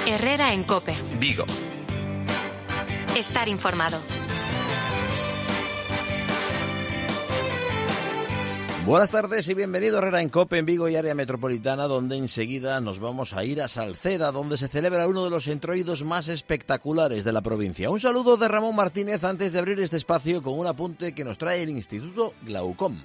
Herrera en COPE. Vigo. Estar informado. Buenas tardes y bienvenido a Herrera en COPE en Vigo y área metropolitana, donde enseguida nos vamos a ir a Salceda, donde se celebra uno de los entroidos más espectaculares de la provincia. Un saludo de Ramón Martínez antes de abrir este espacio con un apunte que nos trae el Instituto Glaucom.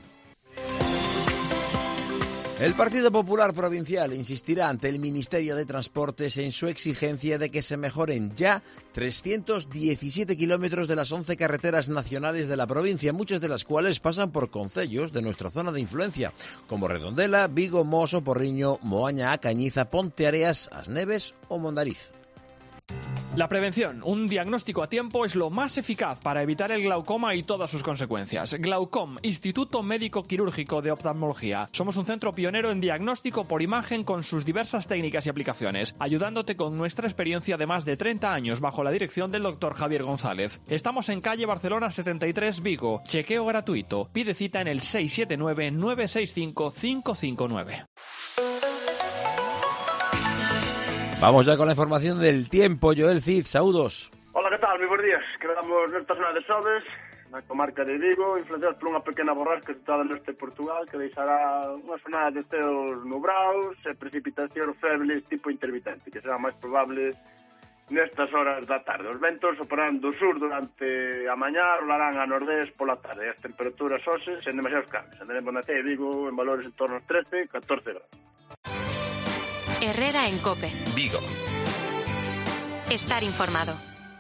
El Partido Popular Provincial insistirá ante el Ministerio de Transportes en su exigencia de que se mejoren ya 317 kilómetros de las 11 carreteras nacionales de la provincia, muchas de las cuales pasan por concellos de nuestra zona de influencia, como Redondela, Vigo, Mos, Porriño, Moaña, Cañiza, Ponteareas, As Neves o Mondariz. La prevención, un diagnóstico a tiempo, es lo más eficaz para evitar el glaucoma y todas sus consecuencias. Glaucom, Instituto Médico Quirúrgico de Oftalmología. Somos un centro pionero en diagnóstico por imagen con sus diversas técnicas y aplicaciones, ayudándote con nuestra experiencia de más de 30 años bajo la dirección del Dr. Javier González. Estamos en calle Barcelona 73, Vigo. Chequeo gratuito. Pide cita en el 679-965-559. Vamos ya con la información del tiempo. Joel Cid, saúdos. Hola, ¿qué tal? Muy buenos días. Quedamos nesta zona de Sobes, na comarca de Vigo, influenciados por unha pequena borrasca situada no este de Portugal, que deixará unha zona de ceos nubrados e precipitacións febles tipo intermitente, que será máis probable nestas horas da tarde. Os ventos soprarán do sur durante a mañá, rolarán a nordés pola tarde. As temperaturas hoxe sen demasiados cambios. Andaremos na Cee de Vigo en valores en torno aos 13-14 grados. Herrera en COPE. Vigo. Estar informado.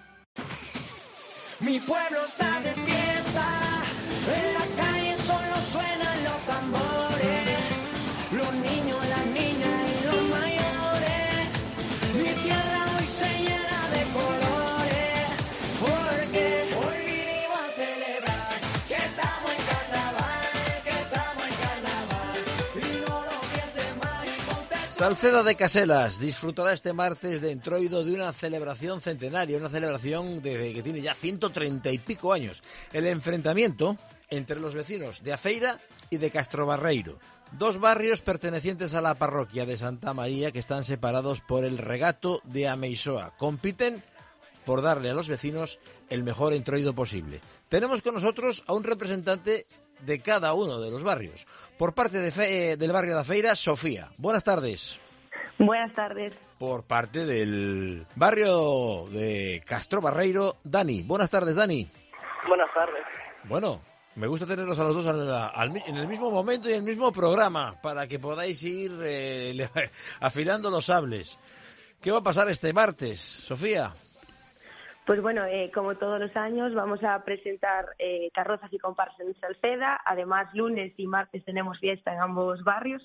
Mi pueblo está de fiesta, en la calle solo suenan los tambores, los niños, las niñas y los mayores. Mi tierra hoy se llena de colores, porque hoy vinimos a celebrar que estamos en carnaval, que estamos en carnaval, y no lo pienses más y ponte... Salceda de Caselas disfrutará este martes de entroido de una celebración centenaria, una celebración que tiene ya 130 y pico años. El enfrentamiento entre los vecinos de Afeira y de Castrobarreiro, dos barrios pertenecientes a la parroquia de Santa María que están separados por el regato de Ameisoa. Compiten por darle a los vecinos el mejor entroido posible. Tenemos con nosotros a un representante de cada uno de los barrios. Por parte del barrio de Afeira, Sofía. Buenas tardes. Buenas tardes. Por parte del barrio de Castrobarreiro, Dani. Buenas tardes, Dani. Buenas tardes. Bueno, me gusta tenerlos a los dos en el mismo momento y en el mismo programa para que podáis ir afilando los sables. ¿Qué va a pasar este martes, Sofía? Pues bueno, como todos los años vamos a presentar carrozas y comparsas en Salceda. Además, lunes y martes tenemos fiesta en ambos barrios.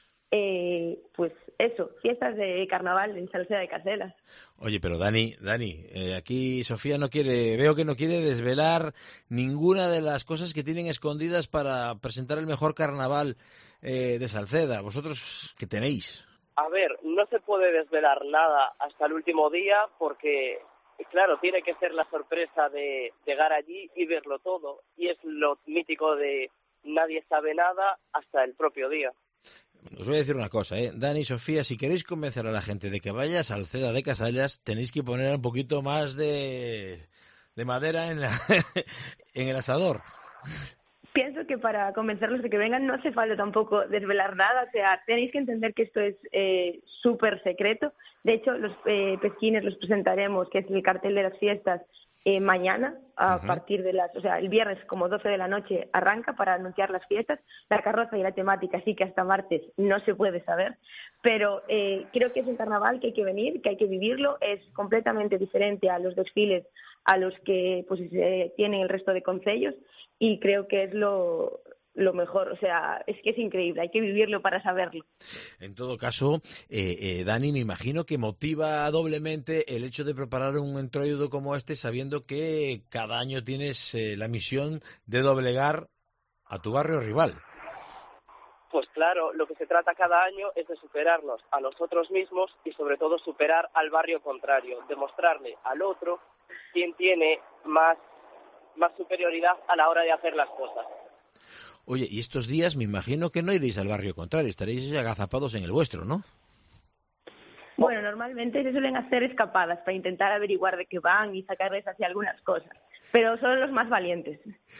Pues eso, fiestas de carnaval en Salceda de Caselas. Oye, pero Dani, aquí Sofía veo que no quiere desvelar ninguna de las cosas que tienen escondidas para presentar el mejor carnaval de Salceda. ¿Vosotros qué tenéis? A ver, no se puede desvelar nada hasta el último día porque... Claro, tiene que ser la sorpresa de llegar allí y verlo todo. Y es lo mítico de nadie sabe nada hasta el propio día. Os voy a decir una cosa, Dani y Sofía, si queréis convencer a la gente de que vaya a Salceda de Caselas, tenéis que poner un poquito más de madera en el asador. Pienso que para convencerlos de que vengan no hace falta tampoco desvelar nada. O sea, tenéis que entender que esto es súper secreto. De hecho, los pesquines los presentaremos, que es el cartel de las fiestas, mañana, a partir de el viernes como 12 de la noche arranca para anunciar las fiestas. La carroza y la temática sí que hasta martes no se puede saber, pero creo que es un carnaval que hay que venir, que hay que vivirlo. Es completamente diferente a los desfiles a los que pues tienen el resto de concellos y creo que es lo mejor, o sea, es que es increíble, hay que vivirlo para saberlo. En todo caso, Dani, me imagino que motiva doblemente el hecho de preparar un entroido como este, sabiendo que cada año tienes la misión de doblegar a tu barrio rival. Pues claro, lo que se trata cada año es de superarnos a nosotros mismos y sobre todo superar al barrio contrario, demostrarle al otro quién tiene más superioridad a la hora de hacer las cosas. Oye, y estos días me imagino que no iréis al barrio contrario, estaréis agazapados en el vuestro, ¿no? Bueno, normalmente se suelen hacer escapadas para intentar averiguar de qué van y sacarles así algunas cosas, pero son los más valientes.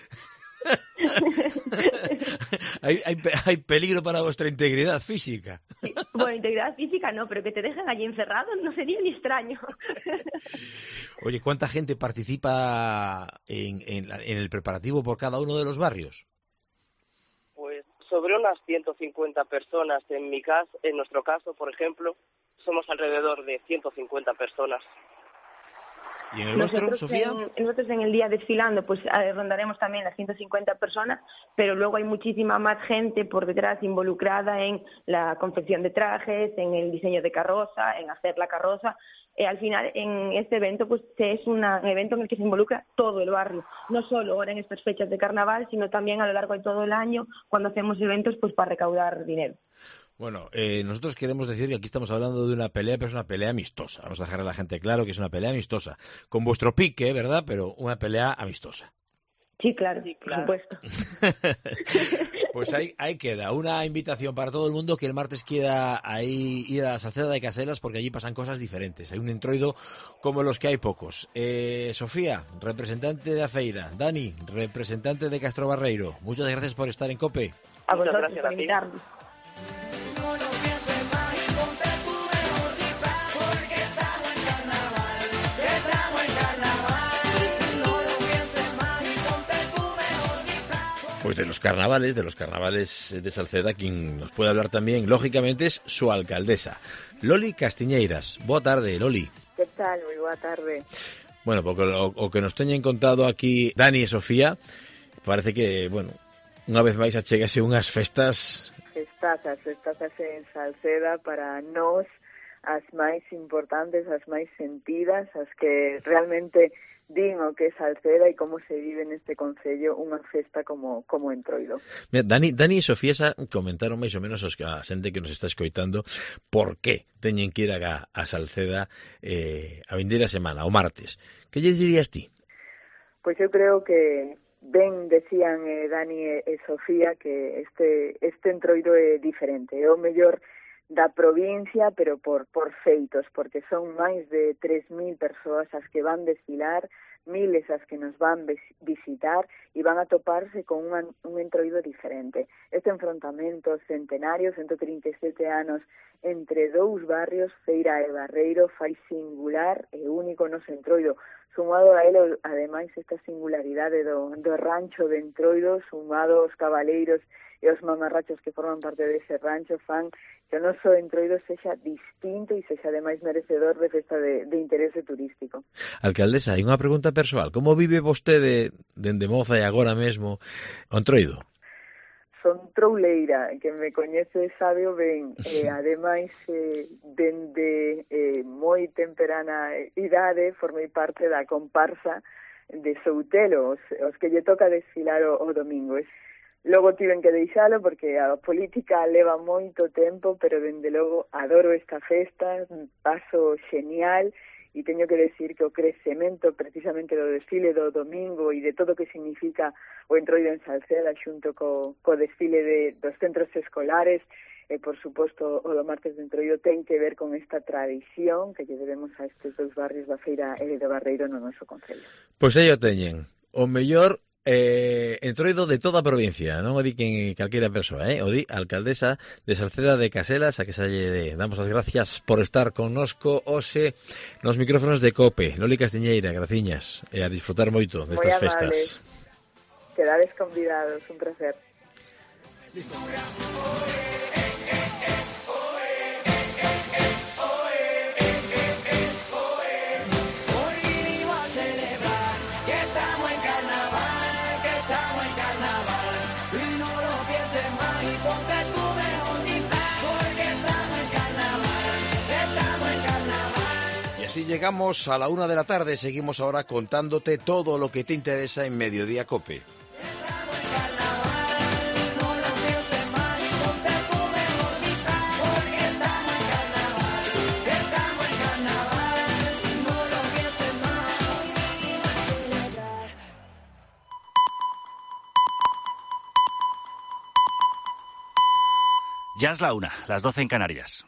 hay peligro para vuestra integridad física. Sí. Bueno, integridad física no, pero que te dejen allí encerrado no sería ni extraño. Oye, ¿cuánta gente participa en el preparativo por cada uno de los barrios? Pues sobre unas 150 personas. En nuestro caso, por ejemplo, somos alrededor de 150 personas. ¿Y en el vuestro, Sofía? Nosotros en el día desfilando pues rondaremos también las 150 personas, pero luego hay muchísima más gente por detrás involucrada en la confección de trajes, en el diseño de carroza, en hacer la carroza. Al final, en este evento, pues es un evento en el que se involucra todo el barrio, no solo ahora en estas fechas de carnaval, sino también a lo largo de todo el año, cuando hacemos eventos pues para recaudar dinero. Bueno, nosotros queremos decir que aquí estamos hablando de una pelea, pero es una pelea amistosa. Vamos a dejar a la gente claro que es una pelea amistosa. Con vuestro pique, ¿verdad? Pero una pelea amistosa. Sí, claro, por supuesto. Pues ahí queda una invitación para todo el mundo que el martes quiera ahí ir a la Salceda de Caselas, porque allí pasan cosas diferentes. Hay un entroido como los que hay pocos. Sofía, representante de Afeira. Dani, representante de Castro Barreiro. Muchas gracias por estar en COPE. A vosotros por invitarnos. Pues de los carnavales de Salceda, quien nos puede hablar también, lógicamente, es su alcaldesa, Loli Castiñeiras. Boa tarde, Loli. Que tal? Moi boa tarde. Bueno, porque o que nos teñen contado aquí Dani e Sofía, parece que, bueno, unha vez máis achégase unhas festas... As festas en Salceda para nós, as máis importantes, as máis sentidas, as que realmente din o que é Salceda e como se vive neste concello unha festa como Entroido. Mira, Dani e Sofía xa comentaron máis ou menos a xente que nos está escoitando por que teñen que ir a Salceda a vindeira semana, o martes. Que lle dirías ti? Pois eu creo que ben decían Dani e Sofía que este Entroido é diferente, é o mellor da provincia, pero por feitos, porque son máis de 3.000 persoas as que van desfilar, miles as que nos van visitar e van a toparse con un entroido diferente. Este enfrontamento centenario, 137 anos, entre dous barrios, Feira e Barreiro, fai singular e único no entroido. Sumado a ele, ademais, esta singularidade do rancho de Entroido, sumado aos cabaleiros e os mamarrachos que forman parte dese rancho, fan que o noso Entroido sexa distinto e sexa ademais merecedor de festa de interese turístico. Alcaldesa, hai unha pregunta persoal. Como vive vostede dende moza e agora mesmo o Entroido? Son trouleira, que me coñece sabe o ben, ademais dende moi temperana idade formei parte da comparsa de Soutelo, os que lle toca desfilar o domingo. Logo tiven que deixalo porque a política leva moito tempo, pero dende logo adoro esta festa, paso genial e teño que decir que o crecemento precisamente do desfile do domingo e de todo o que significa o Entroido en Salceda xunto co desfile dos centros escolares e, por suposto, o do martes de Entroido ten que ver con esta tradición que lle debemos a estes dous barrios da Feira e de Barreiro no noso concello. Pois aí o teñen. O mellor Entroido de toda a provincia, non o di calquera persoa, o di a alcaldesa de Salceda de Caselas, a que se lle damos as gracias por estar connosco hoxe nos micrófonos de COPE. Loli Castiñeira, graciñas, e a disfrutar moito destas festas. Quedades convidados, un placer. Así llegamos a la 1 de la tarde. Seguimos ahora contándote todo lo que te interesa en Mediodía COPE. Ya es la 1, las 12 en Canarias.